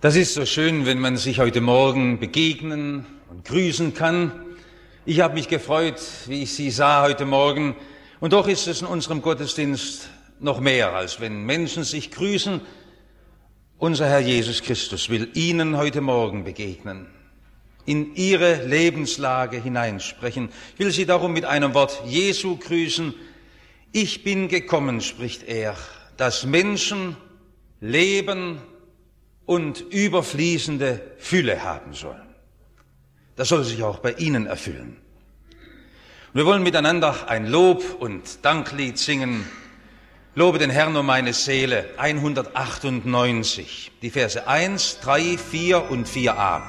Das ist so schön, wenn man sich heute Morgen begegnen und grüßen kann. Ich habe mich gefreut, wie ich Sie sah heute Morgen. Und doch ist es in unserem Gottesdienst noch mehr, als wenn Menschen sich grüßen. Unser Herr Jesus Christus will Ihnen heute Morgen begegnen, in Ihre Lebenslage hineinsprechen. Ich will Sie darum mit einem Wort Jesu grüßen. Ich bin gekommen, spricht er, dass Menschen leben und überfließende Fülle haben sollen. Das soll sich auch bei Ihnen erfüllen. Und wir wollen miteinander ein Lob- und Danklied singen. Lobe den Herrn, o meine Seele, 198, die Verse 1, 3, 4 und 4a.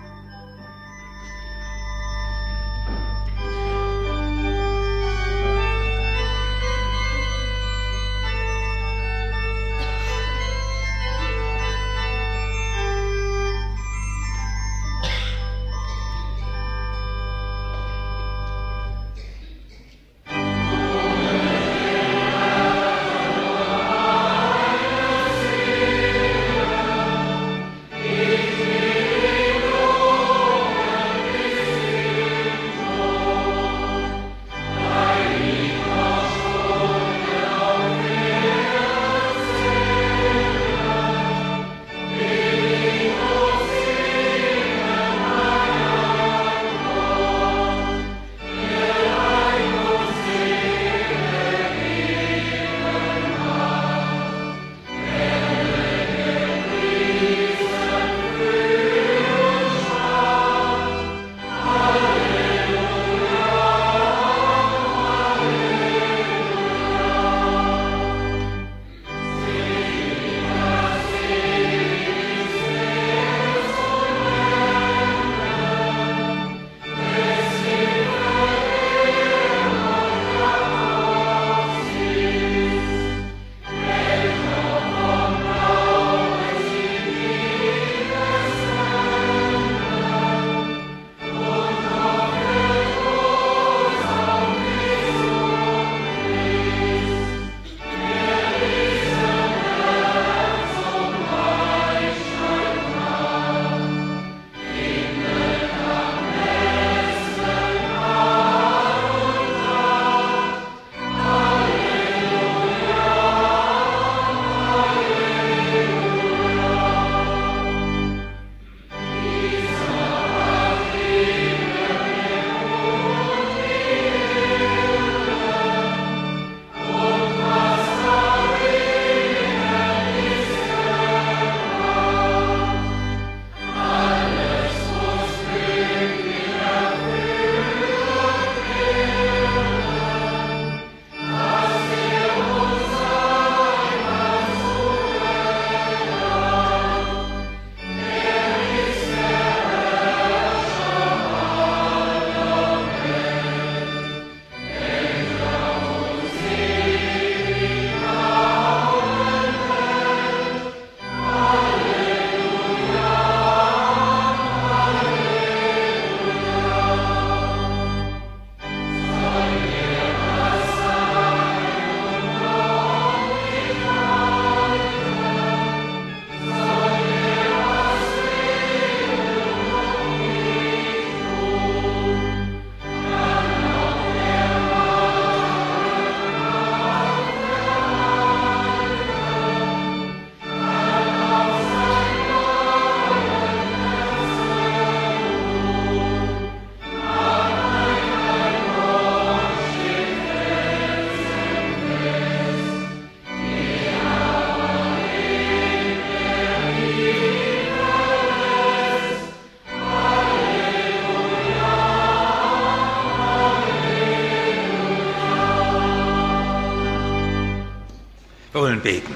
Wir wollen beten.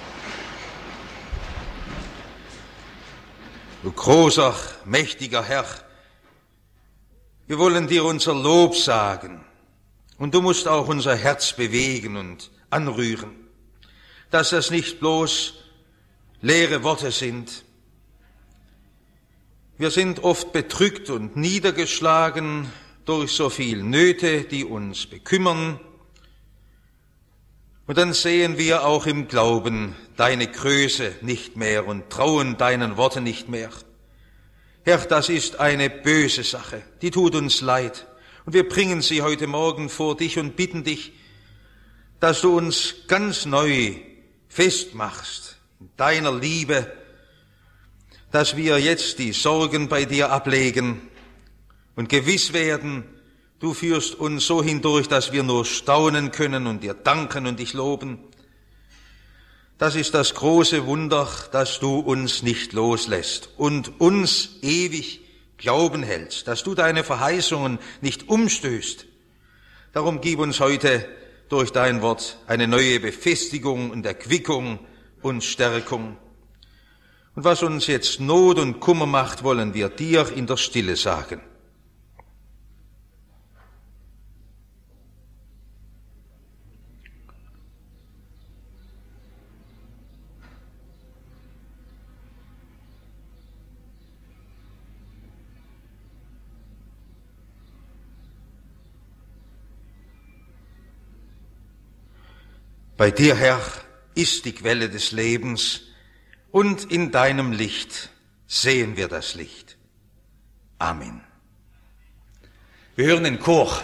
Du großer, mächtiger Herr, wir wollen dir unser Lob sagen und du musst auch unser Herz bewegen und anrühren, dass das nicht bloß leere Worte sind. Wir sind oft bedrückt und niedergeschlagen durch so viel Nöte, die uns bekümmern, Und dann sehen wir auch im Glauben deine Größe nicht mehr und trauen deinen Worten nicht mehr. Herr, das ist eine böse Sache, die tut uns leid. Und wir bringen sie heute Morgen vor dich und bitten dich, dass du uns ganz neu festmachst in deiner Liebe, dass wir jetzt die Sorgen bei dir ablegen und gewiss werden, du führst uns so hindurch, dass wir nur staunen können und dir danken und dich loben. Das ist das große Wunder, dass du uns nicht loslässt und uns ewig Glauben hältst, dass du deine Verheißungen nicht umstößt. Darum gib uns heute durch dein Wort eine neue Befestigung und Erquickung und Stärkung. Und was uns jetzt Not und Kummer macht, wollen wir dir in der Stille sagen. Bei dir, Herr, ist die Quelle des Lebens, und in deinem Licht sehen wir das Licht. Amen. Wir hören den Chor.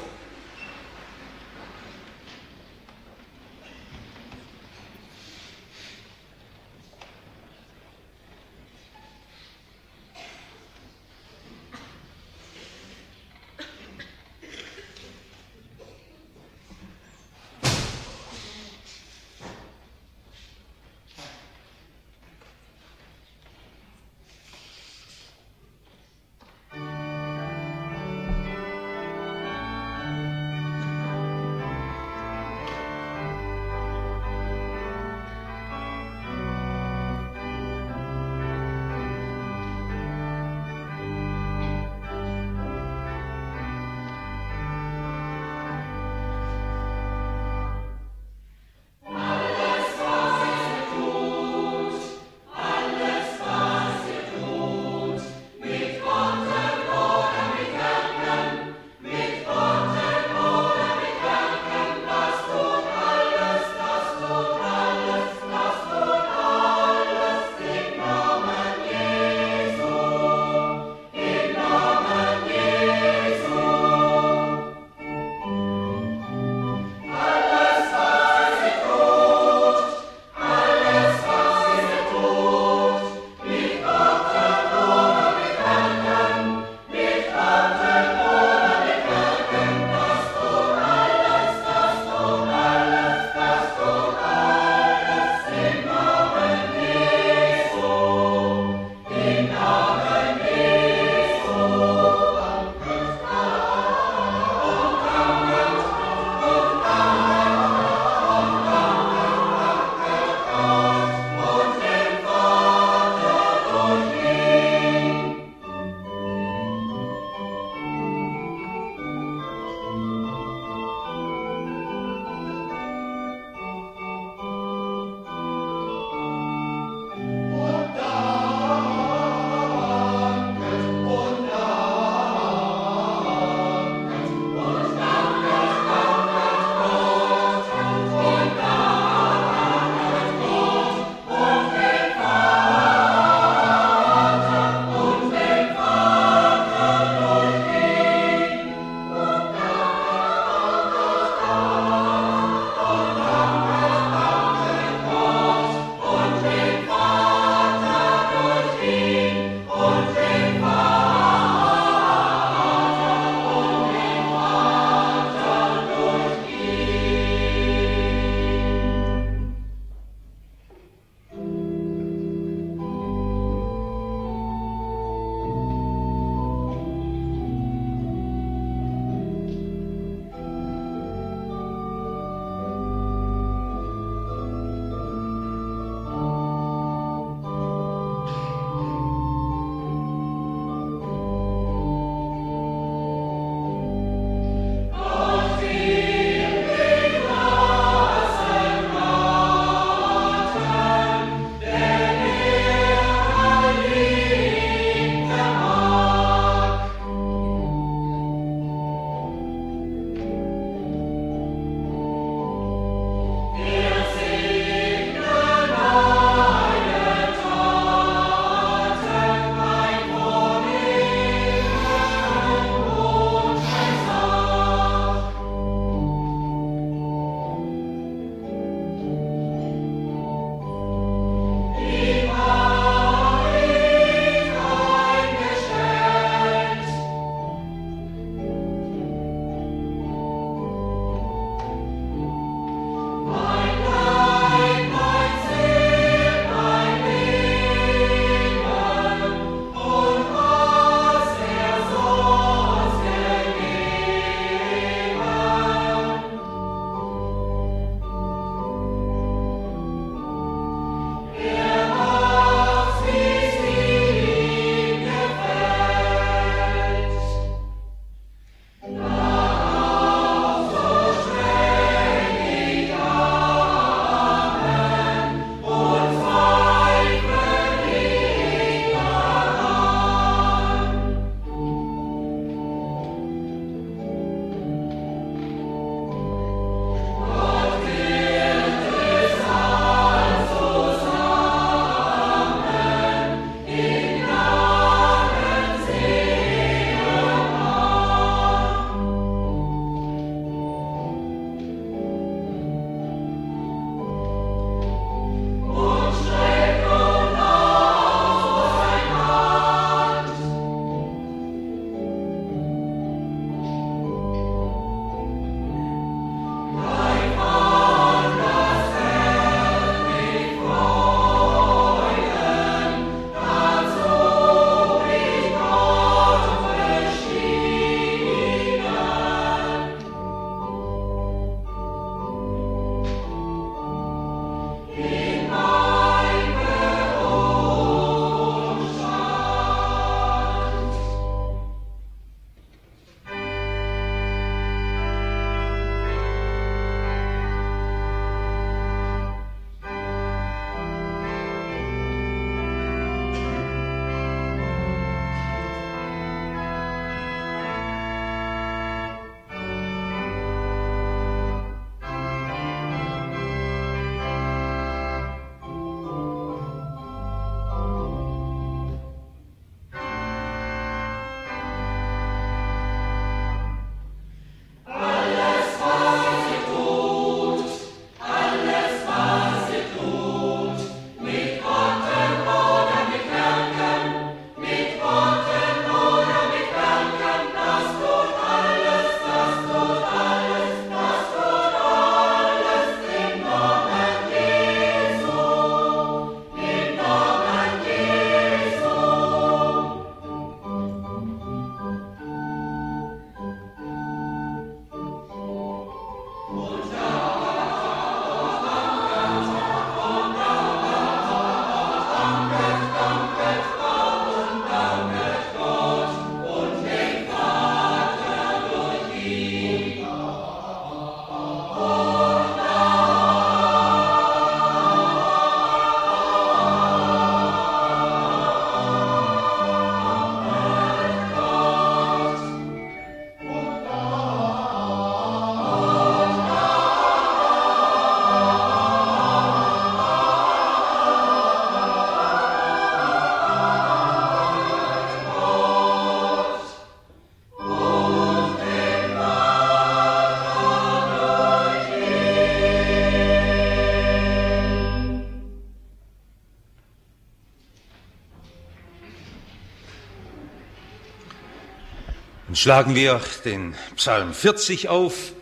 Dann schlagen wir den Psalm 40 auf.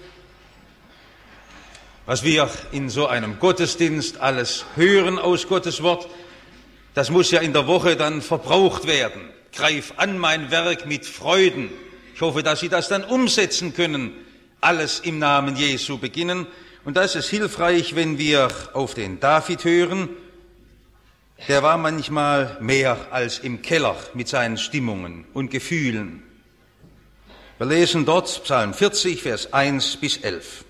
Was wir in so einem Gottesdienst alles hören aus Gottes Wort, das muss ja in der Woche dann verbraucht werden. Greif an mein Werk mit Freuden. Ich hoffe, dass Sie das dann umsetzen können. Alles im Namen Jesu beginnen. Und da ist es hilfreich, wenn wir auf den David hören. Der war manchmal mehr als im Keller mit seinen Stimmungen und Gefühlen. Wir lesen dort Psalm 40, Vers 1 bis 11.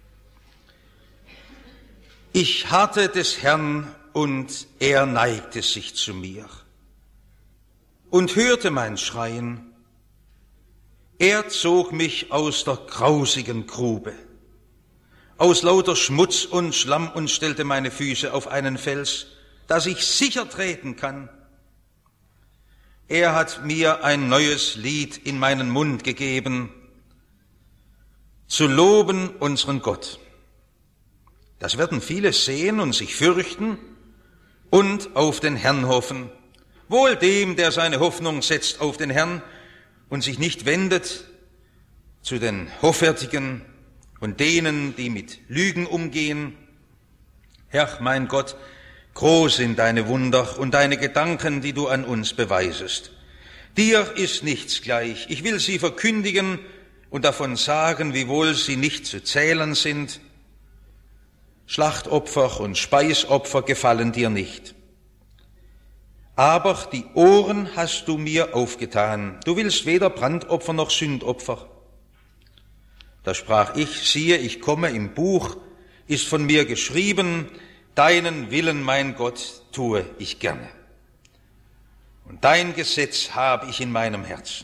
Ich harrte des Herrn und er neigte sich zu mir und hörte mein Schreien. Er zog mich aus der grausigen Grube, aus lauter Schmutz und Schlamm und stellte meine Füße auf einen Fels, dass ich sicher treten kann. Er hat mir ein neues Lied in meinen Mund gegeben, zu loben unseren Gott. Das werden viele sehen und sich fürchten und auf den Herrn hoffen. Wohl dem, der seine Hoffnung setzt auf den Herrn und sich nicht wendet zu den Hoffärtigen und denen, die mit Lügen umgehen. Herr, mein Gott, groß sind deine Wunder und deine Gedanken, die du an uns beweisest. Dir ist nichts gleich. Ich will sie verkündigen und davon sagen, wiewohl sie nicht zu zählen sind. Schlachtopfer und Speisopfer gefallen dir nicht. Aber die Ohren hast du mir aufgetan. Du willst weder Brandopfer noch Sündopfer. Da sprach ich, siehe, ich komme, im Buch ist von mir geschrieben, deinen Willen, mein Gott, tue ich gerne. Und dein Gesetz habe ich in meinem Herzen.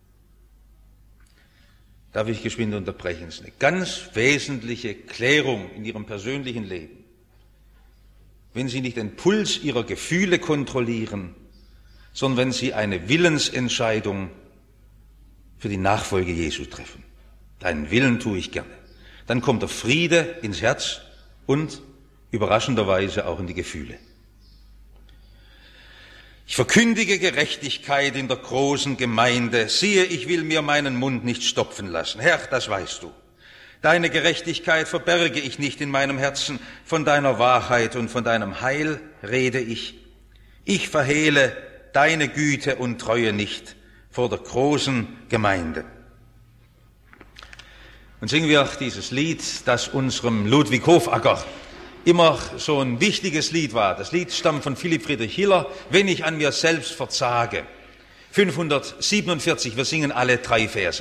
Darf ich geschwind unterbrechen? Das ist eine ganz wesentliche Klärung in Ihrem persönlichen Leben. Wenn Sie nicht den Puls Ihrer Gefühle kontrollieren, sondern wenn Sie eine Willensentscheidung für die Nachfolge Jesu treffen. Deinen Willen tue ich gerne. Dann kommt der Friede ins Herz und überraschenderweise auch in die Gefühle. Ich verkündige Gerechtigkeit in der großen Gemeinde. Siehe, ich will mir meinen Mund nicht stopfen lassen. Herr, das weißt du. Deine Gerechtigkeit verberge ich nicht in meinem Herzen. Von deiner Wahrheit und von deinem Heil rede ich. Ich verhehle deine Güte und Treue nicht vor der großen Gemeinde. Und singen wir dieses Lied, das unserem Ludwig Hofacker immer so ein wichtiges Lied war. Das Lied stammt von Philipp Friedrich Hiller, Wenn ich an mir selbst verzage. 547, wir singen alle 3 Verse.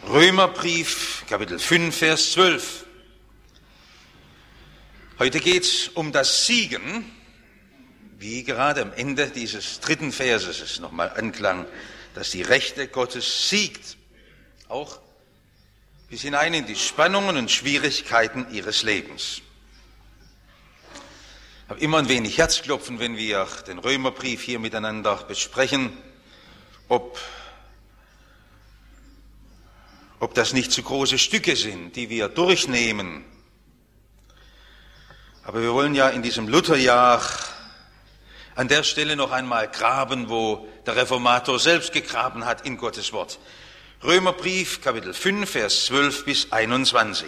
Römerbrief, Kapitel 5, Vers 12. Heute geht es um das Siegen, wie gerade am Ende dieses 3. Verses es nochmal anklang, dass die Rechte Gottes siegt, auch bis hinein in die Spannungen und Schwierigkeiten ihres Lebens. Ich habe immer ein wenig Herzklopfen, wenn wir den Römerbrief hier miteinander besprechen, ob das nicht zu große Stücke sind, die wir durchnehmen. Aber wir wollen ja in diesem Lutherjahr an der Stelle noch einmal graben, wo der Reformator selbst gegraben hat in Gottes Wort. Römerbrief, Kapitel 5, Vers 12 bis 21.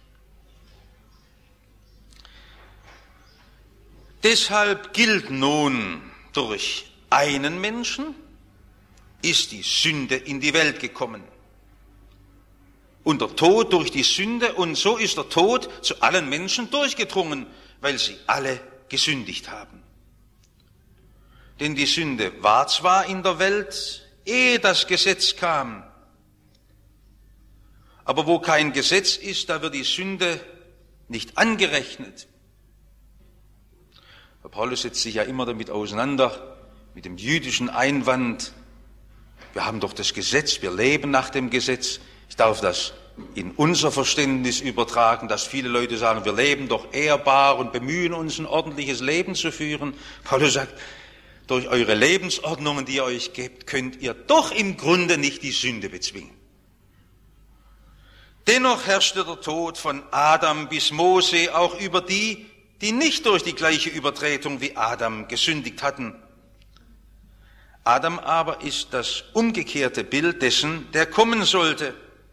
Deshalb gilt nun, durch einen Menschen ist die Sünde in die Welt gekommen. Und der Tod durch die Sünde, und so ist der Tod zu allen Menschen durchgedrungen, weil sie alle gesündigt haben. Denn die Sünde war zwar in der Welt, ehe das Gesetz kam, aber wo kein Gesetz ist, da wird die Sünde nicht angerechnet. Paulus setzt sich ja immer damit auseinander, mit dem jüdischen Einwand, wir haben doch das Gesetz, wir leben nach dem Gesetz. Ich darf das in unser Verständnis übertragen, dass viele Leute sagen, wir leben doch ehrbar und bemühen uns, ein ordentliches Leben zu führen. Paulus sagt, durch eure Lebensordnungen, die ihr euch gebt, könnt ihr doch im Grunde nicht die Sünde bezwingen. Dennoch herrschte der Tod von Adam bis Mose auch über die, die nicht durch die gleiche Übertretung wie Adam gesündigt hatten. Adam aber ist das umgekehrte Bild dessen, der kommen sollte,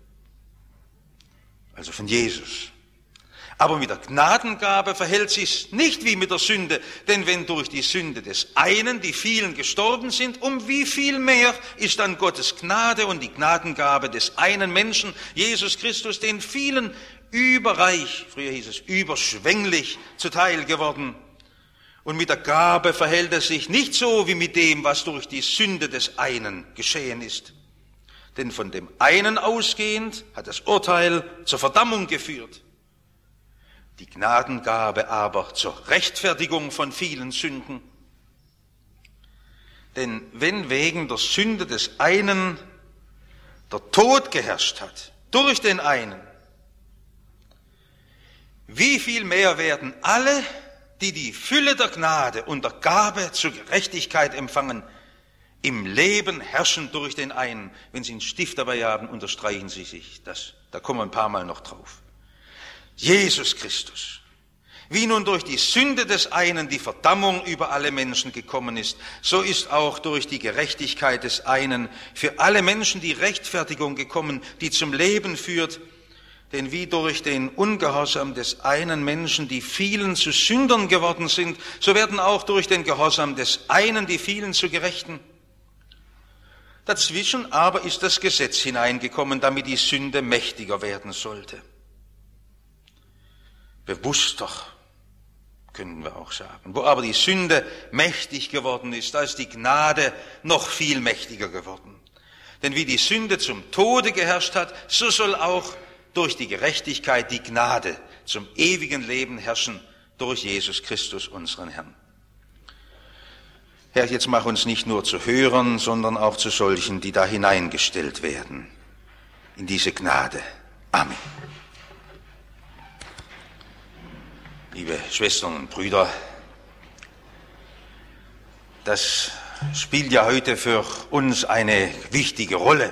also von Jesus. Aber mit der Gnadengabe verhält sich's nicht wie mit der Sünde, denn wenn durch die Sünde des einen die vielen gestorben sind, um wie viel mehr ist dann Gottes Gnade und die Gnadengabe des einen Menschen, Jesus Christus, den vielen überreich, früher hieß es überschwänglich, zuteil geworden. Und mit der Gabe verhält es sich nicht so wie mit dem, was durch die Sünde des einen geschehen ist. Denn von dem einen ausgehend hat das Urteil zur Verdammung geführt. Die Gnadengabe aber zur Rechtfertigung von vielen Sünden. Denn wenn wegen der Sünde des einen der Tod geherrscht hat, durch den einen, wie viel mehr werden alle, die die Fülle der Gnade und der Gabe zur Gerechtigkeit empfangen, im Leben herrschen durch den einen. Wenn Sie einen Stift dabei haben, unterstreichen Sie sich das. Da kommen wir ein paar Mal noch drauf. Jesus Christus. Wie nun durch die Sünde des einen die Verdammung über alle Menschen gekommen ist, so ist auch durch die Gerechtigkeit des einen für alle Menschen die Rechtfertigung gekommen, die zum Leben führt. Denn wie durch den Ungehorsam des einen Menschen die vielen zu Sündern geworden sind, so werden auch durch den Gehorsam des einen die vielen zu Gerechten. Dazwischen aber ist das Gesetz hineingekommen, damit die Sünde mächtiger werden sollte. Bewusster, können wir auch sagen. Wo aber die Sünde mächtig geworden ist, da ist die Gnade noch viel mächtiger geworden. Denn wie die Sünde zum Tode geherrscht hat, so soll auch durch die Gerechtigkeit die Gnade zum ewigen Leben herrschen durch Jesus Christus, unseren Herrn. Herr, jetzt mach uns nicht nur zu Hörern, sondern auch zu solchen, die da hineingestellt werden, in diese Gnade. Amen. Liebe Schwestern und Brüder, das spielt ja heute für uns eine wichtige Rolle.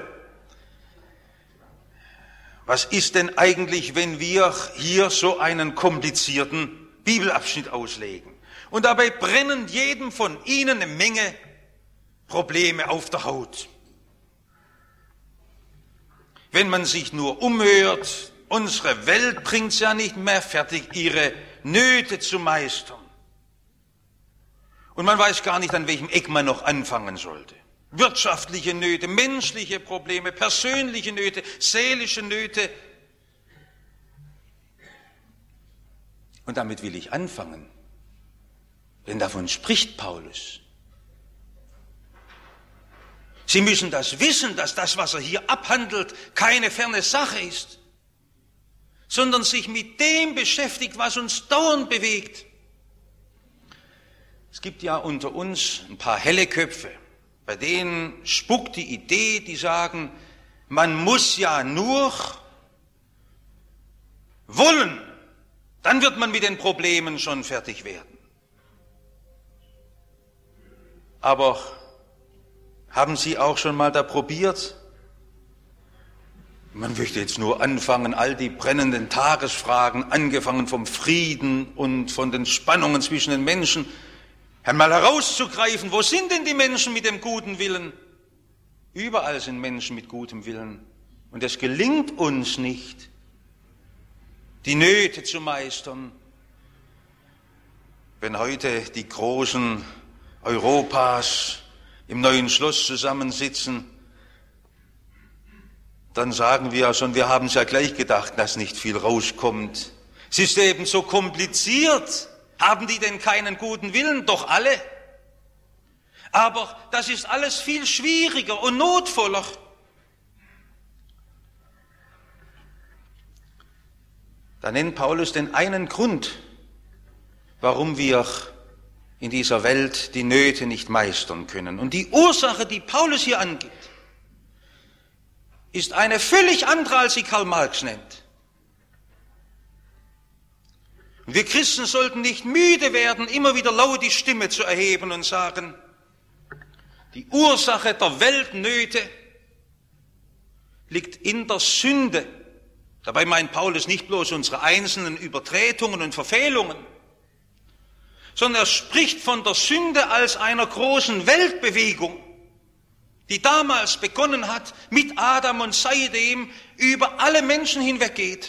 Was ist denn eigentlich, wenn wir hier so einen komplizierten Bibelabschnitt auslegen? Und dabei brennen jedem von Ihnen eine Menge Probleme auf der Haut. Wenn man sich nur umhört, unsere Welt bringt's ja nicht mehr fertig, ihre Nöte zu meistern. Und man weiß gar nicht, an welchem Eck man noch anfangen sollte. Wirtschaftliche Nöte, menschliche Probleme, persönliche Nöte, seelische Nöte. Und damit will ich anfangen. Denn davon spricht Paulus. Sie müssen das wissen, dass das, was er hier abhandelt, keine ferne Sache ist, sondern sich mit dem beschäftigt, was uns dauernd bewegt. Es gibt ja unter uns ein paar helle Köpfe, bei denen spuckt die Idee, die sagen, man muss ja nur wollen, dann wird man mit den Problemen schon fertig werden. Aber haben Sie auch schon mal da probiert? Man möchte jetzt nur anfangen, all die brennenden Tagesfragen, angefangen vom Frieden und von den Spannungen zwischen den Menschen, einmal herauszugreifen, wo sind denn die Menschen mit dem guten Willen? Überall sind Menschen mit gutem Willen. Und es gelingt uns nicht, die Nöte zu meistern. Wenn heute die Großen Europas im Neuen Schloss zusammensitzen, dann sagen wir ja schon, wir haben es ja gleich gedacht, dass nicht viel rauskommt. Es ist eben so kompliziert. Haben die denn keinen guten Willen? Doch alle. Aber das ist alles viel schwieriger und notvoller. Da nennt Paulus den einen Grund, warum wir in dieser Welt die Nöte nicht meistern können. Und die Ursache, die Paulus hier angibt, ist eine völlig andere, als sie Karl Marx nennt. Und wir Christen sollten nicht müde werden, immer wieder laut die Stimme zu erheben und sagen, die Ursache der Weltnöte liegt in der Sünde. Dabei meint Paulus nicht bloß unsere einzelnen Übertretungen und Verfehlungen, sondern er spricht von der Sünde als einer großen Weltbewegung, die damals begonnen hat mit Adam und seitdem über alle Menschen hinweggeht.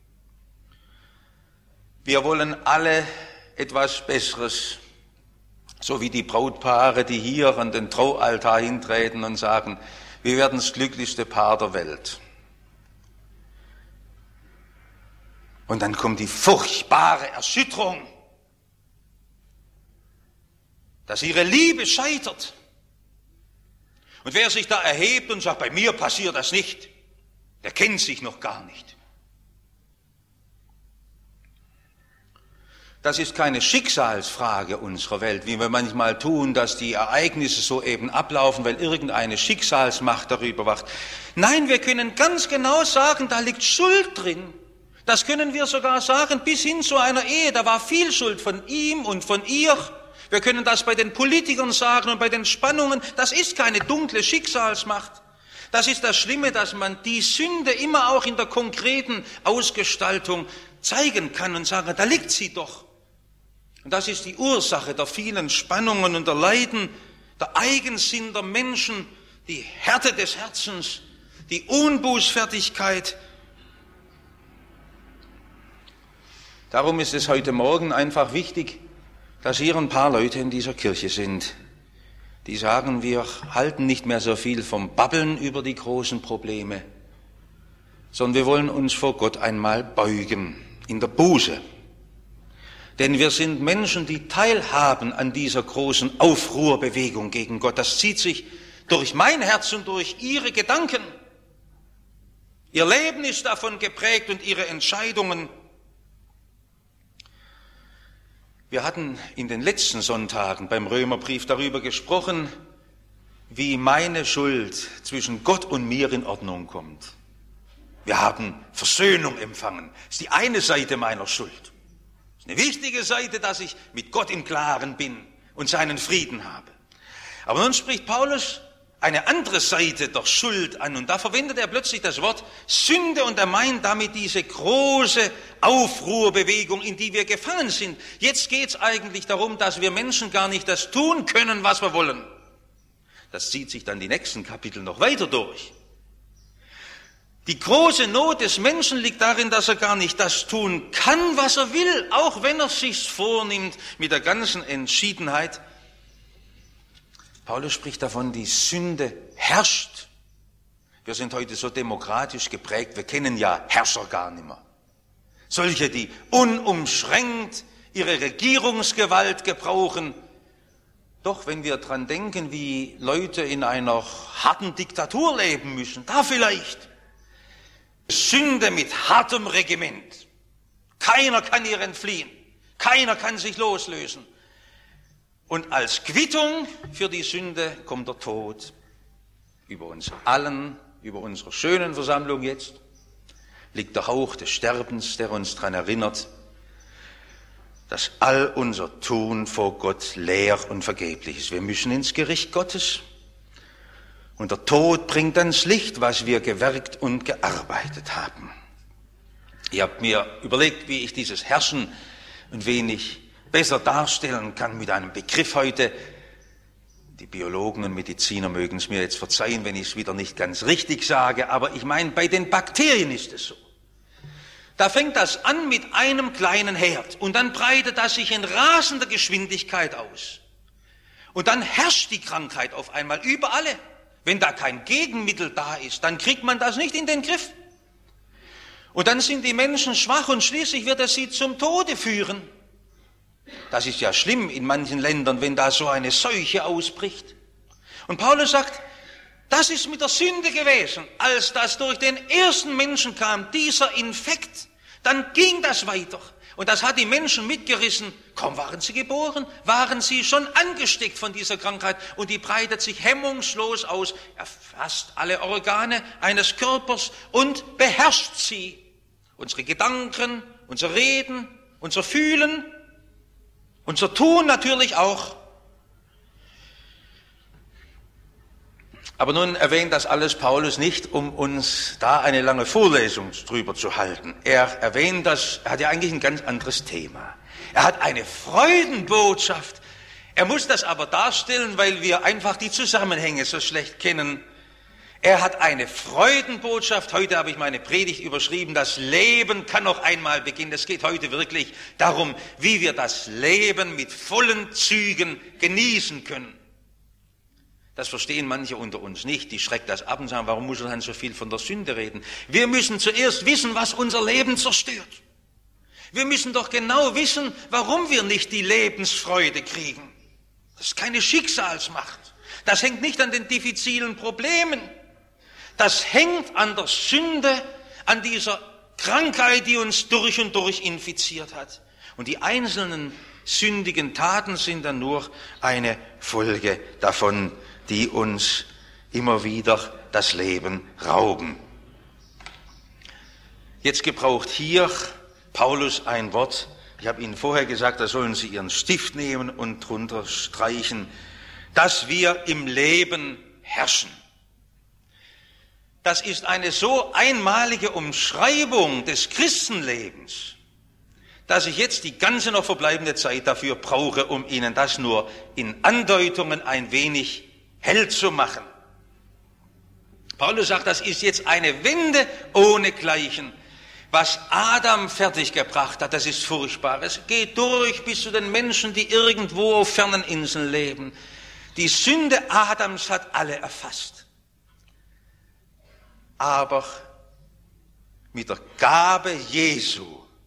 Wir wollen alle etwas Besseres, so wie die Brautpaare, die hier an den Traualtar hintreten und sagen, wir werden das glücklichste Paar der Welt. Und dann kommt die furchtbare Erschütterung, dass ihre Liebe scheitert. Und wer sich da erhebt und sagt, bei mir passiert das nicht, der kennt sich noch gar nicht. Das ist keine Schicksalsfrage unserer Welt, wie wir manchmal tun, dass die Ereignisse so eben ablaufen, weil irgendeine Schicksalsmacht darüber wacht. Nein, wir können ganz genau sagen, da liegt Schuld drin. Das können wir sogar sagen bis hin zu einer Ehe. Da war viel Schuld von ihm und von ihr. Wir können das bei den Politikern sagen und bei den Spannungen. Das ist keine dunkle Schicksalsmacht. Das ist das Schlimme, dass man die Sünde immer auch in der konkreten Ausgestaltung zeigen kann und sagen, da liegt sie doch. Und das ist die Ursache der vielen Spannungen und der Leiden, der Eigensinn der Menschen, die Härte des Herzens, die Unbußfertigkeit. Darum ist es heute Morgen einfach wichtig, dass hier ein paar Leute in dieser Kirche sind, die sagen, wir halten nicht mehr so viel vom Babbeln über die großen Probleme, sondern wir wollen uns vor Gott einmal beugen in der Buße. Denn wir sind Menschen, die teilhaben an dieser großen Aufruhrbewegung gegen Gott. Das zieht sich durch mein Herz und durch Ihre Gedanken. Ihr Leben ist davon geprägt und Ihre Entscheidungen. Wir hatten in den letzten Sonntagen beim Römerbrief darüber gesprochen, wie meine Schuld zwischen Gott und mir in Ordnung kommt. Wir haben Versöhnung empfangen. Das ist die eine Seite meiner Schuld. Das ist eine wichtige Seite, dass ich mit Gott im Klaren bin und seinen Frieden habe. Aber nun spricht Paulus eine andere Seite der Schuld an und da verwendet er plötzlich das Wort Sünde und er meint damit diese große Aufruhrbewegung, in die wir gefangen sind. Jetzt geht es eigentlich darum, dass wir Menschen gar nicht das tun können, was wir wollen. Das zieht sich dann die nächsten Kapitel noch weiter durch. Die große Not des Menschen liegt darin, dass er gar nicht das tun kann, was er will, auch wenn er sich's vornimmt mit der ganzen Entschiedenheit. Paulus spricht davon, die Sünde herrscht. Wir sind heute so demokratisch geprägt, wir kennen ja Herrscher gar nicht mehr. Solche, die unumschränkt ihre Regierungsgewalt gebrauchen Doch wenn wir dran denken, wie Leute in einer harten Diktatur leben müssen, da vielleicht Sünde mit hartem Regiment. Keiner kann ihr entfliehen, keiner kann sich loslösen. Und als Quittung für die Sünde kommt der Tod über uns allen, über unserer schönen Versammlung jetzt, liegt der Hauch des Sterbens, der uns daran erinnert, dass all unser Tun vor Gott leer und vergeblich ist. Wir müssen ins Gericht Gottes und der Tod bringt ans Licht, was wir gewirkt und gearbeitet haben. Ich habe mir überlegt, wie ich dieses Herrschen ein wenig besser darstellen kann mit einem Begriff heute. Die Biologen und Mediziner mögen es mir jetzt verzeihen, wenn ich es wieder nicht ganz richtig sage, aber ich meine, bei den Bakterien ist es so. Da fängt das an mit einem kleinen Herd und dann breitet das sich in rasender Geschwindigkeit aus. Und dann herrscht die Krankheit auf einmal über alle. Wenn da kein Gegenmittel da ist, dann kriegt man das nicht in den Griff. Und dann sind die Menschen schwach und schließlich wird es sie zum Tode führen. Das ist ja schlimm in manchen Ländern, wenn da so eine Seuche ausbricht. Und Paulus sagt, das ist mit der Sünde gewesen, als das durch den ersten Menschen kam, dieser Infekt, dann ging das weiter. Und das hat die Menschen mitgerissen. Kaum waren sie geboren, waren sie schon angesteckt von dieser Krankheit und die breitet sich hemmungslos aus, erfasst alle Organe eines Körpers und beherrscht sie. Unsere Gedanken, unser Reden, unser Fühlen, unser Tun natürlich auch. Aber nun erwähnt das alles Paulus nicht, um uns da eine lange Vorlesung drüber zu halten. Er erwähnt das, er hat ja eigentlich ein ganz anderes Thema. Er hat eine Freudenbotschaft. Er muss das aber darstellen, weil wir einfach die Zusammenhänge so schlecht kennen. Er hat eine Freudenbotschaft. Heute habe ich meine Predigt überschrieben, das Leben kann noch einmal beginnen. Es geht heute wirklich darum, wie wir das Leben mit vollen Zügen genießen können. Das verstehen manche unter uns nicht, die schreckt das ab und sagen, warum muss er dann so viel von der Sünde reden? Wir müssen zuerst wissen, was unser Leben zerstört. Wir müssen doch genau wissen, warum wir nicht die Lebensfreude kriegen. Das ist keine Schicksalsmacht. Das hängt nicht an den diffizilen Problemen. Das hängt an der Sünde, an dieser Krankheit, die uns durch und durch infiziert hat. Und die einzelnen sündigen Taten sind dann nur eine Folge davon, die uns immer wieder das Leben rauben. Jetzt gebraucht hier Paulus ein Wort. Ich habe Ihnen vorher gesagt, da sollen Sie Ihren Stift nehmen und drunter streichen, dass wir im Leben herrschen. Das ist eine so einmalige Umschreibung des Christenlebens, dass ich jetzt die ganze noch verbleibende Zeit dafür brauche, um Ihnen das nur in Andeutungen ein wenig hell zu machen. Paulus sagt, das ist jetzt eine Wende ohnegleichen. Was Adam fertiggebracht hat, das ist furchtbar. Es geht durch bis zu den Menschen, die irgendwo auf fernen Inseln leben. Die Sünde Adams hat alle erfasst. Aber mit der Gabe Jesu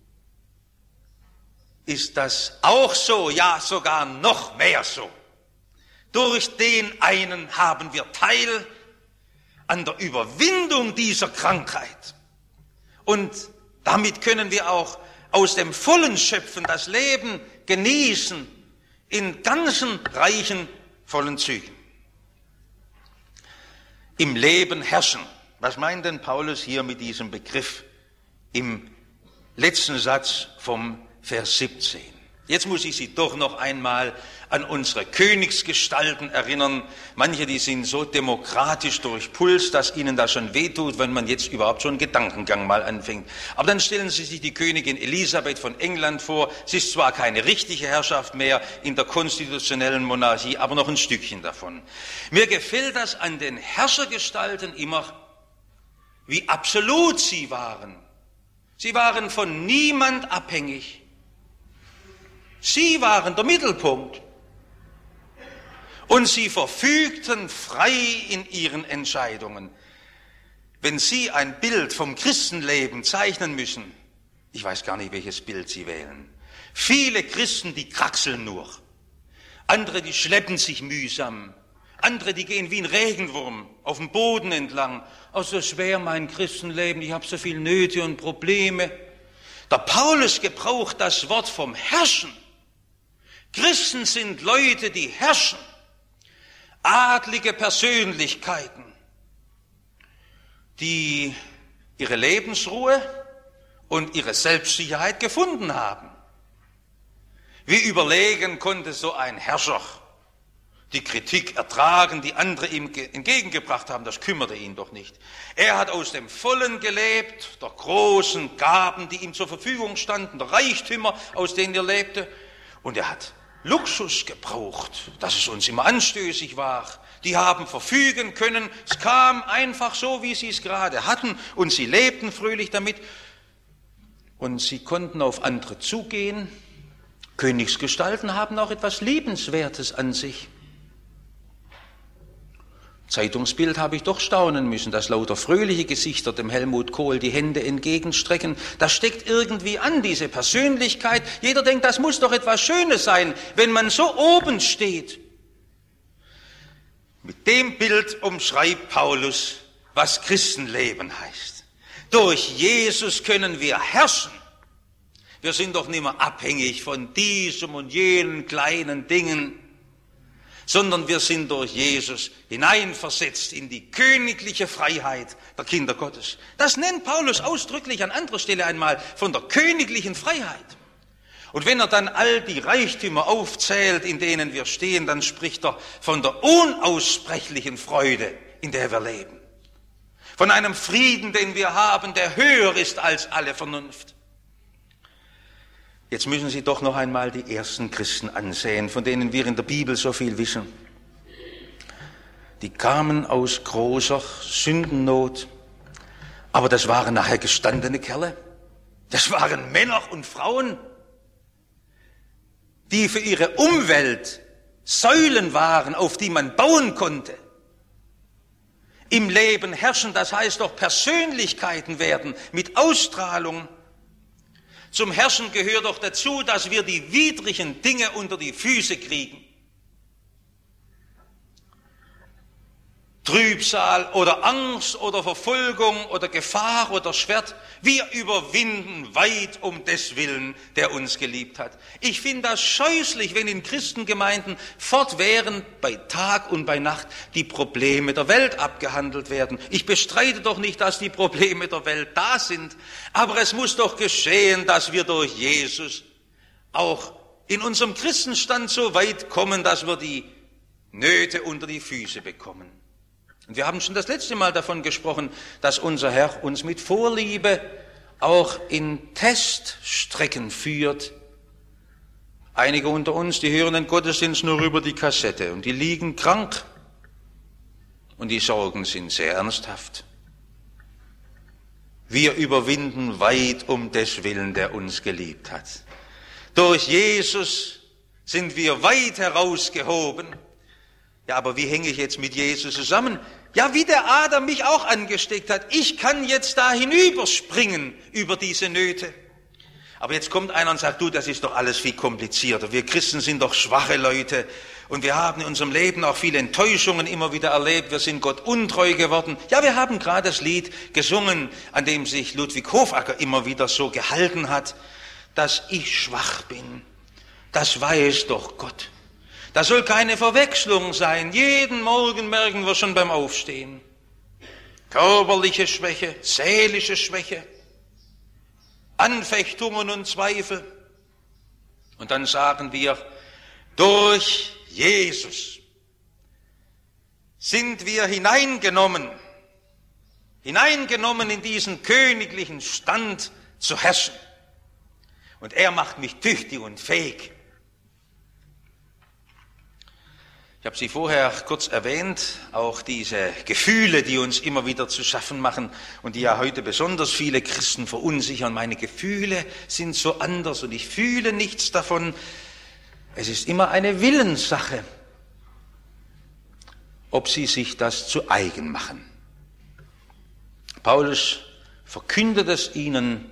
ist das auch so, ja sogar noch mehr so. Durch den einen haben wir Teil an der Überwindung dieser Krankheit. Und damit können wir auch aus dem Vollen schöpfen, das Leben genießen, in ganzen reichen, vollen Zügen. Im Leben herrschen. Was meint denn Paulus hier mit diesem Begriff im letzten Satz vom Vers 17? Jetzt muss ich Sie doch noch einmal an unsere Königsgestalten erinnern. Manche, die sind so demokratisch durchpulst, dass ihnen das schon wehtut, wenn man jetzt überhaupt schon einen Gedankengang mal anfängt. Aber dann stellen Sie sich die Königin Elisabeth von England vor. Sie ist zwar keine richtige Herrschaft mehr in der konstitutionellen Monarchie, aber noch ein Stückchen davon. Mir gefällt das an den Herrschergestalten immer, wie absolut sie waren. Sie waren von niemand abhängig. Sie waren der Mittelpunkt und sie verfügten frei in ihren Entscheidungen. Wenn Sie ein Bild vom Christenleben zeichnen müssen, ich weiß gar nicht, welches Bild Sie wählen. Viele Christen, die kraxeln nur. Andere, die schleppen sich mühsam. Andere, die gehen wie ein Regenwurm auf dem Boden entlang. Oh, so schwer mein Christenleben, ich habe so viele Nöte und Probleme. Der Paulus gebraucht das Wort vom Herrschen. Christen sind Leute, die herrschen. Adlige Persönlichkeiten, die ihre Lebensruhe und ihre Selbstsicherheit gefunden haben. Wie überlegen konnte so ein Herrscher die Kritik ertragen, die andere ihm entgegengebracht haben? Das kümmerte ihn doch nicht. Er hat aus dem Vollen gelebt, der großen Gaben, die ihm zur Verfügung standen, der Reichtümer, aus denen er lebte. Und er hat Luxus gebraucht, dass es uns immer anstößig war. Die haben verfügen können, es kam einfach so, wie sie es gerade hatten, und sie lebten fröhlich damit. Und sie konnten auf andere zugehen. Königsgestalten haben auch etwas Liebenswertes an sich. Zeitungsbild habe ich doch staunen müssen, dass lauter fröhliche Gesichter dem Helmut Kohl die Hände entgegenstrecken. Das steckt irgendwie an, diese Persönlichkeit. Jeder denkt, das muss doch etwas Schönes sein, wenn man so oben steht. Mit dem Bild umschreibt Paulus, was Christenleben heißt. Durch Jesus können wir herrschen. Wir sind doch nicht mehr abhängig von diesem und jenen kleinen Dingen, sondern wir sind durch Jesus hineinversetzt in die königliche Freiheit der Kinder Gottes. Das nennt Paulus ausdrücklich an anderer Stelle einmal von der königlichen Freiheit. Und wenn er dann all die Reichtümer aufzählt, in denen wir stehen, dann spricht er von der unaussprechlichen Freude, in der wir leben. Von einem Frieden, den wir haben, der höher ist als alle Vernunft. Jetzt müssen Sie doch noch einmal die ersten Christen ansehen, von denen wir in der Bibel so viel wissen. Die kamen aus großer Sündennot, aber das waren nachher gestandene Kerle. Das waren Männer und Frauen, die für ihre Umwelt Säulen waren, auf die man bauen konnte. Im Leben herrschen, das heißt doch Persönlichkeiten werden mit Ausstrahlung. Zum Herrschen gehört doch dazu, dass wir die widrigen Dinge unter die Füße kriegen. Trübsal oder Angst oder Verfolgung oder Gefahr oder Schwert. Wir überwinden weit um des Willen, der uns geliebt hat. Ich finde das scheußlich, wenn in Christengemeinden fortwährend bei Tag und bei Nacht die Probleme der Welt abgehandelt werden. Ich bestreite doch nicht, dass die Probleme der Welt da sind, aber es muss doch geschehen, dass wir durch Jesus auch in unserem Christenstand so weit kommen, dass wir die Nöte unter die Füße bekommen. Und wir haben schon das letzte Mal davon gesprochen, dass unser Herr uns mit Vorliebe auch in Teststrecken führt. Einige unter uns, die hören den Gottesdienst nur über die Kassette und die liegen krank und die Sorgen sind sehr ernsthaft. Wir überwinden weit um des Willen, der uns geliebt hat. Durch Jesus sind wir weit herausgehoben. Ja, aber wie hänge ich jetzt mit Jesus zusammen? Ja, wie der Adam mich auch angesteckt hat. Ich kann jetzt da hinüberspringen über diese Nöte. Aber jetzt kommt einer und sagt, du, das ist doch alles viel komplizierter. Wir Christen sind doch schwache Leute und wir haben in unserem Leben auch viele Enttäuschungen immer wieder erlebt. Wir sind Gott untreu geworden. Ja, wir haben gerade das Lied gesungen, an dem sich Ludwig Hofacker immer wieder so gehalten hat, dass ich schwach bin. Das weiß doch Gott. Das soll keine Verwechslung sein. Jeden Morgen merken wir schon beim Aufstehen. Körperliche Schwäche, seelische Schwäche, Anfechtungen und Zweifel. Und dann sagen wir, durch Jesus sind wir hineingenommen in diesen königlichen Stand zu herrschen. Und er macht mich tüchtig und fähig. Ich habe sie vorher kurz erwähnt, auch diese Gefühle, die uns immer wieder zu schaffen machen und die ja heute besonders viele Christen verunsichern. Meine Gefühle sind so anders und ich fühle nichts davon. Es ist immer eine Willenssache, ob sie sich das zu eigen machen. Paulus verkündet es ihnen,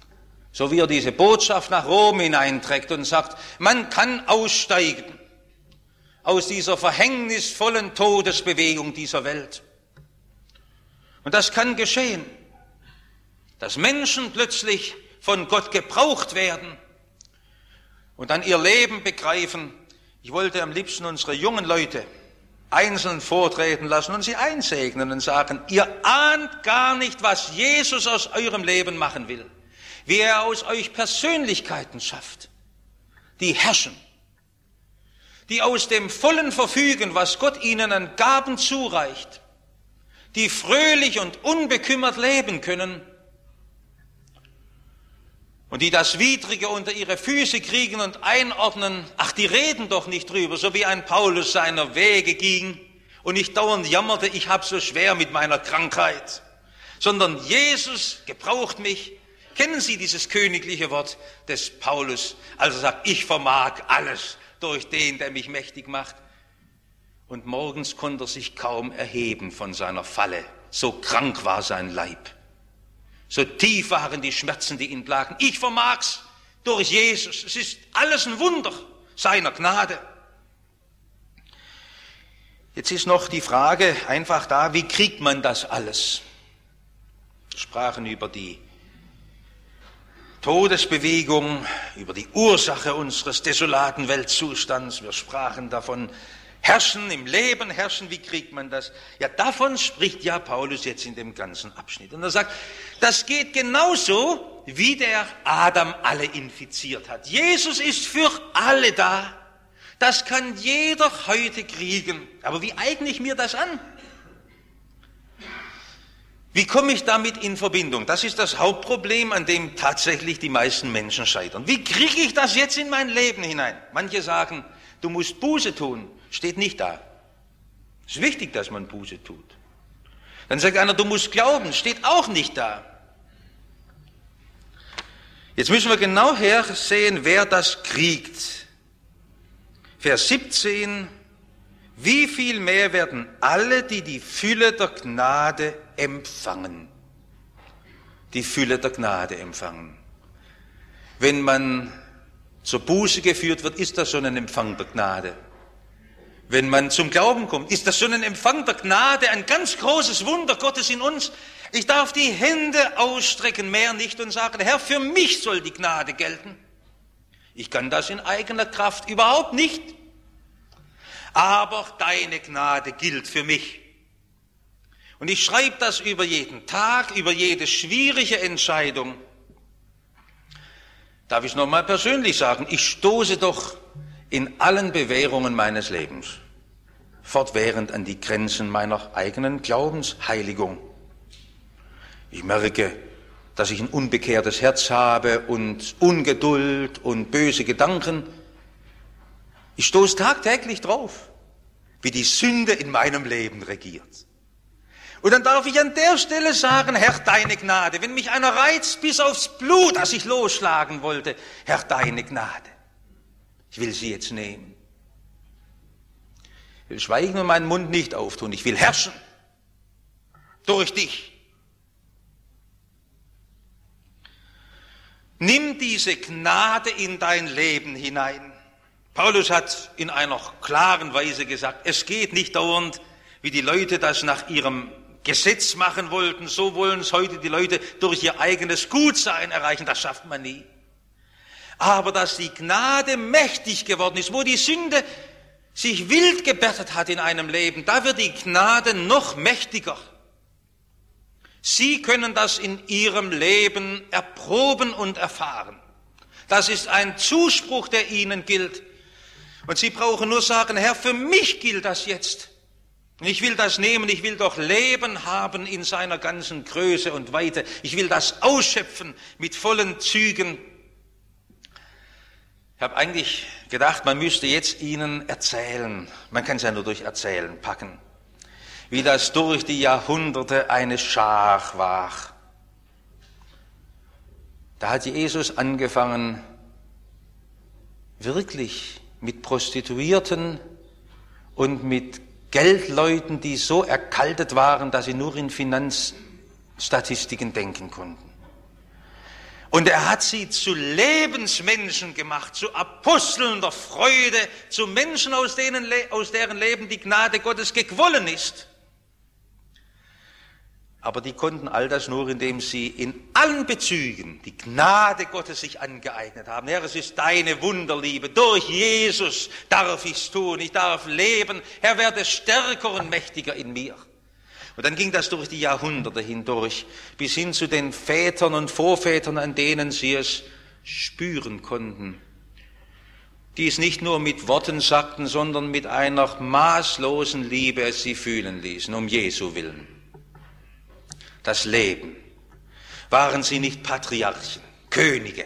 so wie er diese Botschaft nach Rom hineinträgt und sagt, man kann aussteigen. aus dieser verhängnisvollen Todesbewegung dieser Welt. Und das kann geschehen, dass Menschen plötzlich von Gott gebraucht werden und dann ihr Leben begreifen. Ich wollte am liebsten unsere jungen Leute einzeln vortreten lassen und sie einsegnen und sagen, ihr ahnt gar nicht, was Jesus aus eurem Leben machen will, wie er aus euch Persönlichkeiten schafft, die herrschen, die aus dem vollen verfügen, was Gott ihnen an Gaben zureicht, die fröhlich und unbekümmert leben können und die das Widrige unter ihre Füße kriegen und einordnen. Ach, die reden doch nicht drüber, so wie ein Paulus seiner Wege ging und nicht dauernd jammerte, ich habe so schwer mit meiner Krankheit, sondern Jesus gebraucht mich. Kennen Sie dieses königliche Wort des Paulus, als er sagt, ich vermag alles durch den, der mich mächtig macht? Und morgens konnte er sich kaum erheben von seiner Falle, so krank war sein Leib. So tief waren die Schmerzen, die ihn plagten. Ich vermag's durch Jesus. Es ist alles ein Wunder seiner Gnade. Jetzt ist noch die Frage einfach da, wie kriegt man das alles? Wir sprachen über die Todesbewegung, über die Ursache unseres desolaten Weltzustands. Wir sprachen davon, herrschen, im Leben herrschen, wie kriegt man das? Ja, davon spricht ja Paulus jetzt in dem ganzen Abschnitt. Und er sagt, das geht genauso, wie der Adam alle infiziert hat. Jesus ist für alle da. Das kann jeder heute kriegen. Aber wie eigne ich mir das an? Wie komme ich damit in Verbindung? Das ist das Hauptproblem, an dem tatsächlich die meisten Menschen scheitern. Wie kriege ich das jetzt in mein Leben hinein? Manche sagen, du musst Buße tun. Steht nicht da. Es ist wichtig, dass man Buße tut. Dann sagt einer, du musst glauben. Steht auch nicht da. Jetzt müssen wir genau hersehen, wer das kriegt. Vers 17. Wie viel mehr werden alle, die die Fülle der Gnade empfangen? Die Fülle der Gnade empfangen. Wenn man zur Buße geführt wird, ist das schon ein Empfang der Gnade. Wenn man zum Glauben kommt, ist das schon ein Empfang der Gnade, ein ganz großes Wunder Gottes in uns. Ich darf die Hände ausstrecken, mehr nicht, und sagen, Herr, für mich soll die Gnade gelten. Ich kann das in eigener Kraft überhaupt nicht. Aber deine Gnade gilt für mich. Und ich schreibe das über jeden Tag, über jede schwierige Entscheidung. Darf ich nochmal persönlich sagen, ich stoße doch in allen Bewährungen meines Lebens fortwährend an die Grenzen meiner eigenen Glaubensheiligung. Ich merke, dass ich ein unbekehrtes Herz habe und Ungeduld und böse Gedanken. Ich stoße tagtäglich drauf, wie die Sünde in meinem Leben regiert. Und dann darf ich an der Stelle sagen, Herr, deine Gnade, wenn mich einer reizt bis aufs Blut, das ich losschlagen wollte, Herr, deine Gnade. Ich will sie jetzt nehmen. Ich will schweigen und meinen Mund nicht auftun. Ich will herrschen durch dich. Nimm diese Gnade in dein Leben hinein. Paulus hat in einer klaren Weise gesagt, es geht nicht dauernd, wie die Leute das nach ihrem Gesetz machen wollten. So wollen es heute die Leute durch ihr eigenes Gutsein erreichen. Das schafft man nie. Aber dass die Gnade mächtig geworden ist, wo die Sünde sich wild gebärtet hat in einem Leben, da wird die Gnade noch mächtiger. Sie können das in ihrem Leben erproben und erfahren. Das ist ein Zuspruch, der ihnen gilt. Und sie brauchen nur sagen, Herr, für mich gilt das jetzt. Und ich will das nehmen, ich will doch Leben haben in seiner ganzen Größe und Weite. Ich will das ausschöpfen mit vollen Zügen. Ich habe eigentlich gedacht, man müsste jetzt Ihnen erzählen, man kann es ja nur durch Erzählen packen, wie das durch die Jahrhunderte eine Schar war. Da hat Jesus angefangen, wirklich mit Prostituierten und mit Geldleuten, die so erkaltet waren, dass sie nur in Finanzstatistiken denken konnten. Und er hat sie zu Lebensmenschen gemacht, zu Aposteln der Freude, zu Menschen, aus deren Leben die Gnade Gottes gequollen ist. Aber die konnten all das nur, indem sie in allen Bezügen die Gnade Gottes sich angeeignet haben. Herr, es ist deine Wunderliebe. Durch Jesus darf ich's tun. Ich darf leben. Herr, werde stärker und mächtiger in mir. Und dann ging das durch die Jahrhunderte hindurch, bis hin zu den Vätern und Vorvätern, an denen sie es spüren konnten. Die es nicht nur mit Worten sagten, sondern mit einer maßlosen Liebe es sie fühlen ließen, um Jesu willen. Das Leben. Waren sie nicht Patriarchen, Könige?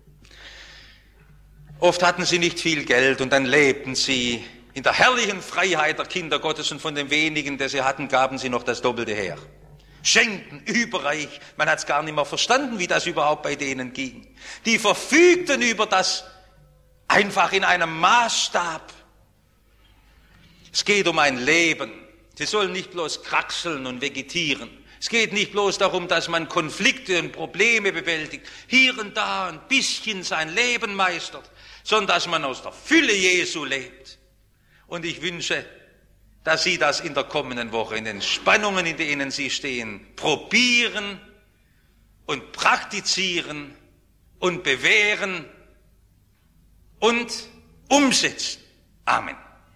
Oft hatten sie nicht viel Geld und dann lebten sie in der herrlichen Freiheit der Kinder Gottes, und von dem wenigen, das sie hatten, gaben sie noch das Doppelte her. Schenkten, überreich. Man hat es gar nicht mehr verstanden, wie das überhaupt bei denen ging. Die verfügten über das einfach in einem Maßstab. Es geht um ein Leben. Sie sollen nicht bloß kraxeln und vegetieren. Es geht nicht bloß darum, dass man Konflikte und Probleme bewältigt, hier und da ein bisschen sein Leben meistert, sondern dass man aus der Fülle Jesu lebt. Und ich wünsche, dass Sie das in der kommenden Woche, in den Spannungen, in denen Sie stehen, probieren und praktizieren und bewähren und umsetzen. Amen.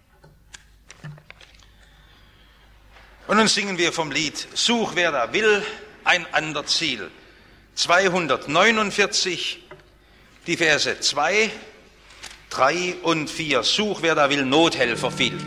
Und nun singen wir vom Lied Such, wer da will, ein ander Ziel. 249, die Verse 2, 3 und 4. Such, wer da will, Nothelfer viel.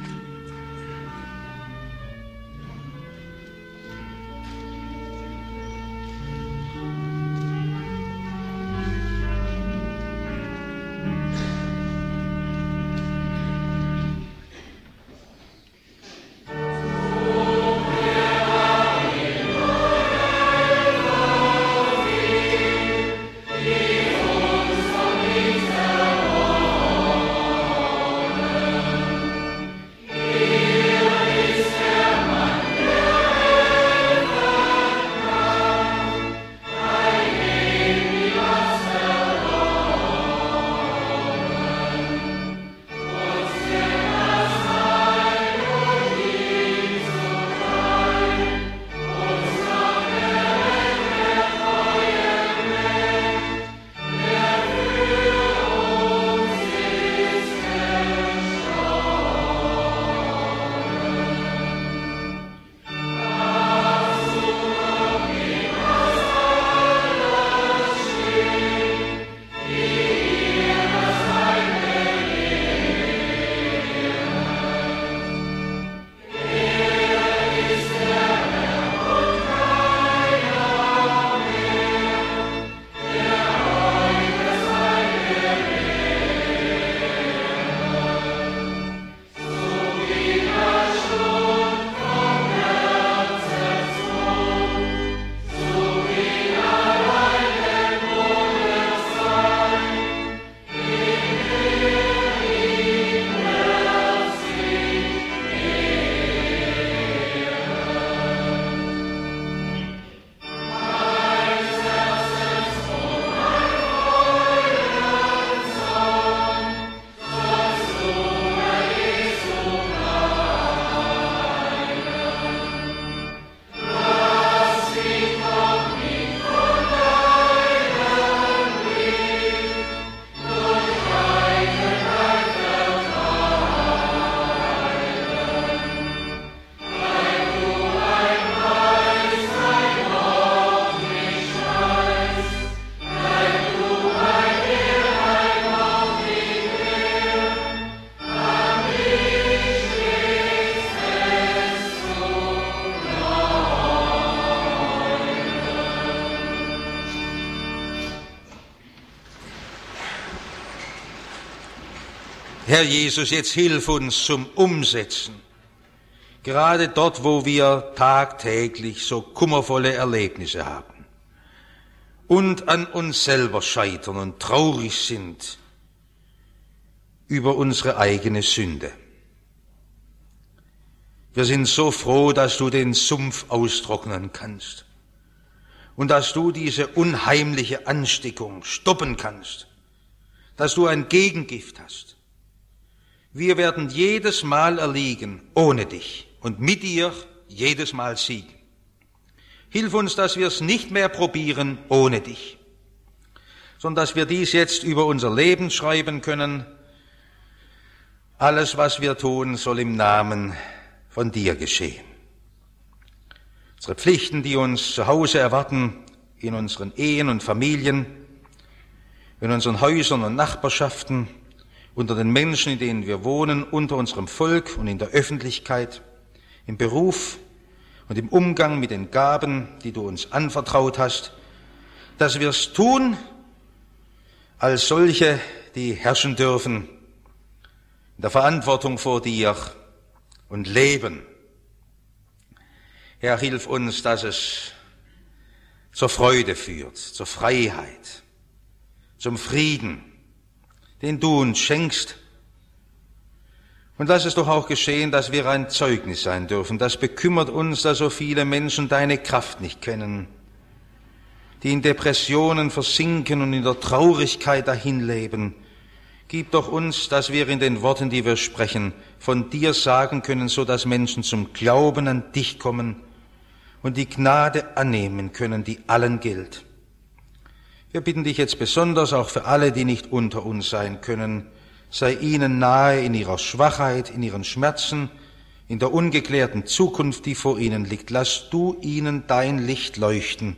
Herr Jesus, jetzt hilf uns zum Umsetzen, gerade dort, wo wir tagtäglich so kummervolle Erlebnisse haben und an uns selber scheitern und traurig sind über unsere eigene Sünde. Wir sind so froh, dass du den Sumpf austrocknen kannst und dass du diese unheimliche Ansteckung stoppen kannst, dass du ein Gegengift hast. Wir werden jedes Mal erliegen ohne dich und mit dir jedes Mal siegen. Hilf uns, dass wir es nicht mehr probieren ohne dich, sondern dass wir dies jetzt über unser Leben schreiben können. Alles, was wir tun, soll im Namen von dir geschehen. Unsere Pflichten, die uns zu Hause erwarten, in unseren Ehen und Familien, in unseren Häusern und Nachbarschaften, unter den Menschen, in denen wir wohnen, unter unserem Volk und in der Öffentlichkeit, im Beruf und im Umgang mit den Gaben, die du uns anvertraut hast, dass wir es tun als solche, die herrschen dürfen, in der Verantwortung vor dir und leben. Herr, hilf uns, dass es zur Freude führt, zur Freiheit, zum Frieden, den du uns schenkst. Und lass es doch auch geschehen, dass wir ein Zeugnis sein dürfen. Das bekümmert uns, dass so viele Menschen deine Kraft nicht kennen, die in Depressionen versinken und in der Traurigkeit dahinleben. Gib doch uns, dass wir in den Worten, die wir sprechen, von dir sagen können, so dass Menschen zum Glauben an dich kommen und die Gnade annehmen können, die allen gilt. Wir bitten dich jetzt besonders auch für alle, die nicht unter uns sein können, sei ihnen nahe in ihrer Schwachheit, in ihren Schmerzen, in der ungeklärten Zukunft, die vor ihnen liegt. Lass du ihnen dein Licht leuchten.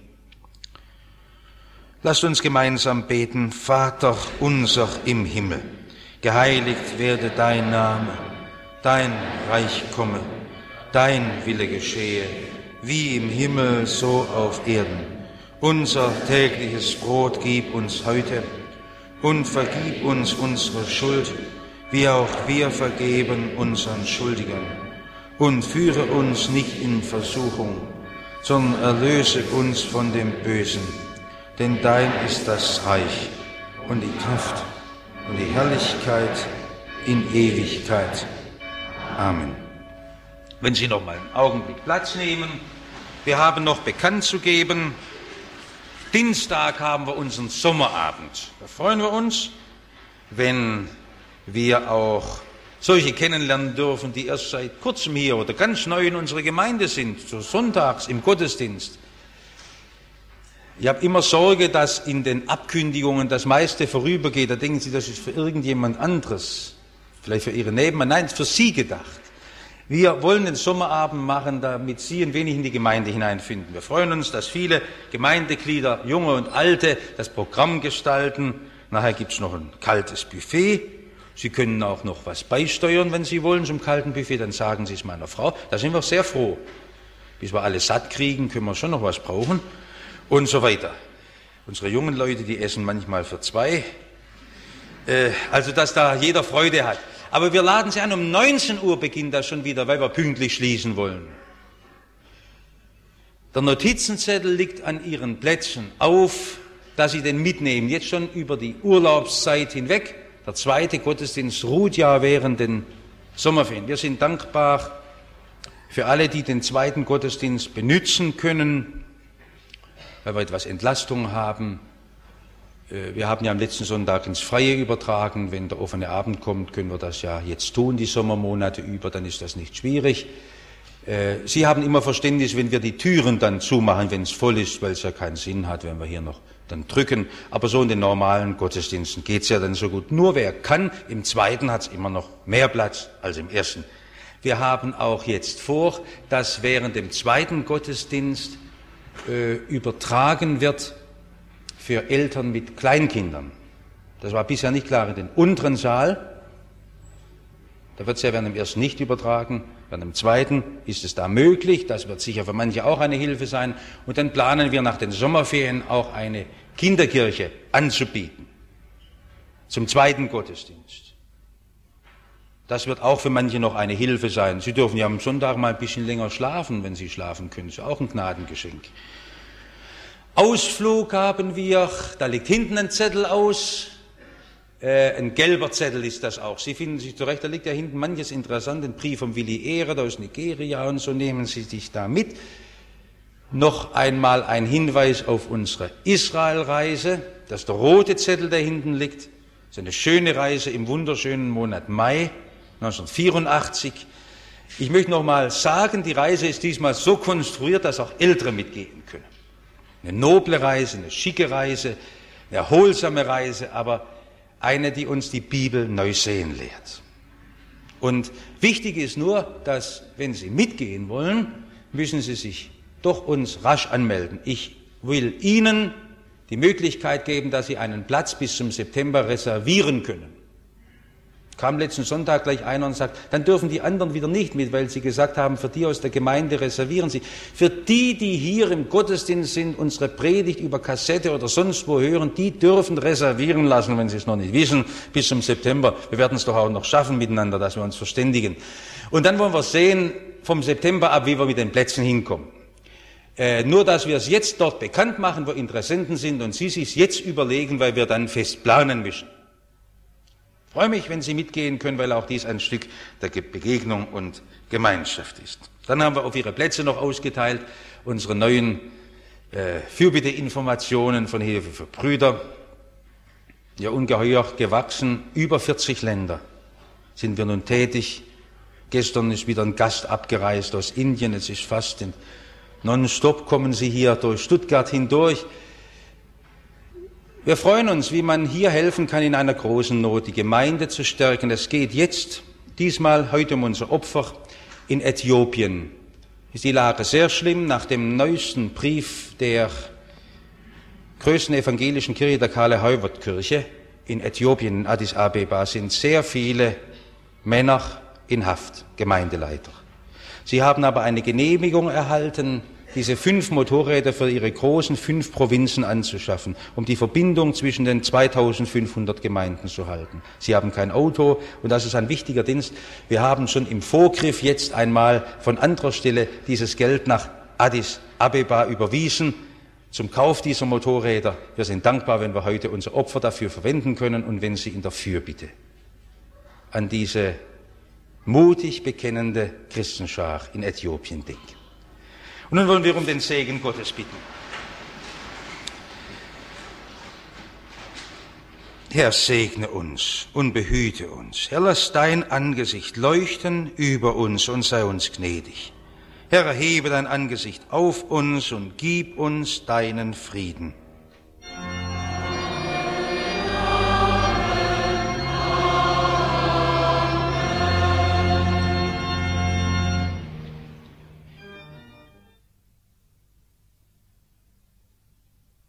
Lasst uns gemeinsam beten. Vater unser im Himmel, geheiligt werde dein Name, dein Reich komme, dein Wille geschehe, wie im Himmel so auf Erden. Unser tägliches Brot gib uns heute und vergib uns unsere Schuld, wie auch wir vergeben unseren Schuldigern. Und führe uns nicht in Versuchung, sondern erlöse uns von dem Bösen. Denn dein ist das Reich und die Kraft und die Herrlichkeit in Ewigkeit. Amen. Wenn Sie noch mal einen Augenblick Platz nehmen, wir haben noch bekannt zu geben, Dienstag haben wir unseren Sommerabend. Da freuen wir uns, wenn wir auch solche kennenlernen dürfen, die erst seit kurzem hier oder ganz neu in unserer Gemeinde sind, so sonntags im Gottesdienst. Ich habe immer Sorge, dass in den Abkündigungen das meiste vorübergeht. Da denken Sie, das ist für irgendjemand anderes, vielleicht für Ihre Nebenmann. Nein, für Sie gedacht. Wir wollen den Sommerabend machen, damit Sie ein wenig in die Gemeinde hineinfinden. Wir freuen uns, dass viele Gemeindeglieder, Junge und Alte, das Programm gestalten. Nachher gibt's noch ein kaltes Buffet. Sie können auch noch was beisteuern, wenn Sie wollen, zum kalten Buffet. Dann sagen Sie es meiner Frau. Da sind wir sehr froh. Bis wir alle satt kriegen, können wir schon noch was brauchen. Und so weiter. Unsere jungen Leute, die essen manchmal für zwei. Also, dass da jeder Freude hat. Aber wir laden Sie an, um 19 Uhr beginnt das schon wieder, weil wir pünktlich schließen wollen. Der Notizenzettel liegt an Ihren Plätzen auf, dass Sie den mitnehmen, jetzt schon über die Urlaubszeit hinweg. Der zweite Gottesdienst ruht ja während den Sommerferien. Wir sind dankbar für alle, die den zweiten Gottesdienst benutzen können, weil wir etwas Entlastung haben. Wir haben ja am letzten Sonntag ins Freie übertragen. Wenn der offene Abend kommt, können wir das ja jetzt tun, die Sommermonate über, dann ist das nicht schwierig. Sie haben immer Verständnis, wenn wir die Türen dann zumachen, wenn es voll ist, weil es ja keinen Sinn hat, wenn wir hier noch dann drücken. Aber so in den normalen Gottesdiensten geht's ja dann so gut. Nur wer kann, im zweiten hat's immer noch mehr Platz als im ersten. Wir haben auch jetzt vor, dass während dem zweiten Gottesdienst übertragen wird für Eltern mit Kleinkindern. Das war bisher nicht klar in den unteren Saal. Da wird es ja während dem ersten nicht übertragen. Während dem zweiten ist es da möglich. Das wird sicher für manche auch eine Hilfe sein. Und dann planen wir nach den Sommerferien auch eine Kinderkirche anzubieten. Zum zweiten Gottesdienst. Das wird auch für manche noch eine Hilfe sein. Sie dürfen ja am Sonntag mal ein bisschen länger schlafen, wenn Sie schlafen können. Das ist auch ein Gnadengeschenk. Ausflug haben wir, da liegt hinten ein Zettel aus, ein gelber Zettel ist das auch. Sie finden sich zurecht, da liegt ja hinten manches interessant, ein Brief vom Willi Ehre aus Nigeria und so, nehmen Sie sich da mit. Noch einmal ein Hinweis auf unsere Israelreise. Das ist der rote Zettel, der hinten liegt. Das ist eine schöne Reise im wunderschönen Monat Mai 1984. Ich möchte noch mal sagen, die Reise ist diesmal so konstruiert, dass auch Ältere mitgehen können. Eine noble Reise, eine schicke Reise, eine erholsame Reise, aber eine, die uns die Bibel neu sehen lehrt. Und wichtig ist nur, dass, wenn Sie mitgehen wollen, müssen Sie sich doch uns rasch anmelden. Ich will Ihnen die Möglichkeit geben, dass Sie einen Platz bis zum September reservieren können. Kam letzten Sonntag gleich einer und sagt, dann dürfen die anderen wieder nicht mit, weil sie gesagt haben, für die aus der Gemeinde reservieren sie. Für die, die hier im Gottesdienst sind, unsere Predigt über Kassette oder sonst wo hören, die dürfen reservieren lassen, wenn sie es noch nicht wissen, bis zum September. Wir werden es doch auch noch schaffen miteinander, dass wir uns verständigen. Und dann wollen wir sehen, vom September ab, wie wir mit den Plätzen hinkommen. Nur, dass wir es jetzt dort bekannt machen, wo Interessenten sind und Sie sich jetzt überlegen, weil wir dann fest planen müssen. Ich freue mich, wenn Sie mitgehen können, weil auch dies ein Stück der Begegnung und Gemeinschaft ist. Dann haben wir auf Ihre Plätze noch ausgeteilt unsere neuen Fürbitte-Informationen von Hilfe für Brüder. Ja, ungeheuer gewachsen, über 40 Länder sind wir nun tätig. Gestern ist wieder ein Gast abgereist aus Indien, es ist fast nonstop kommen Sie hier durch Stuttgart hindurch. Wir freuen uns, wie man hier helfen kann in einer großen Not, die Gemeinde zu stärken. Es geht jetzt, diesmal heute um unser Opfer in Äthiopien. Ist die Lage sehr schlimm. Nach dem neuesten Brief der größten evangelischen Kirche, der Karl-Heuwert-Kirche in Äthiopien, in Addis Abeba, sind sehr viele Männer in Haft, Gemeindeleiter. Sie haben aber eine Genehmigung erhalten, diese 5 Motorräder für ihre großen 5 Provinzen anzuschaffen, um die Verbindung zwischen den 2500 Gemeinden zu halten. Sie haben kein Auto und das ist ein wichtiger Dienst. Wir haben schon im Vorgriff jetzt einmal von anderer Stelle dieses Geld nach Addis Abeba überwiesen zum Kauf dieser Motorräder. Wir sind dankbar, wenn wir heute unser Opfer dafür verwenden können und wenn Sie in der Fürbitte an diese mutig bekennende Christenschar in Äthiopien denken. Und nun wollen wir um den Segen Gottes bitten. Herr, segne uns und behüte uns. Herr, lass dein Angesicht leuchten über uns und sei uns gnädig. Herr, erhebe dein Angesicht auf uns und gib uns deinen Frieden.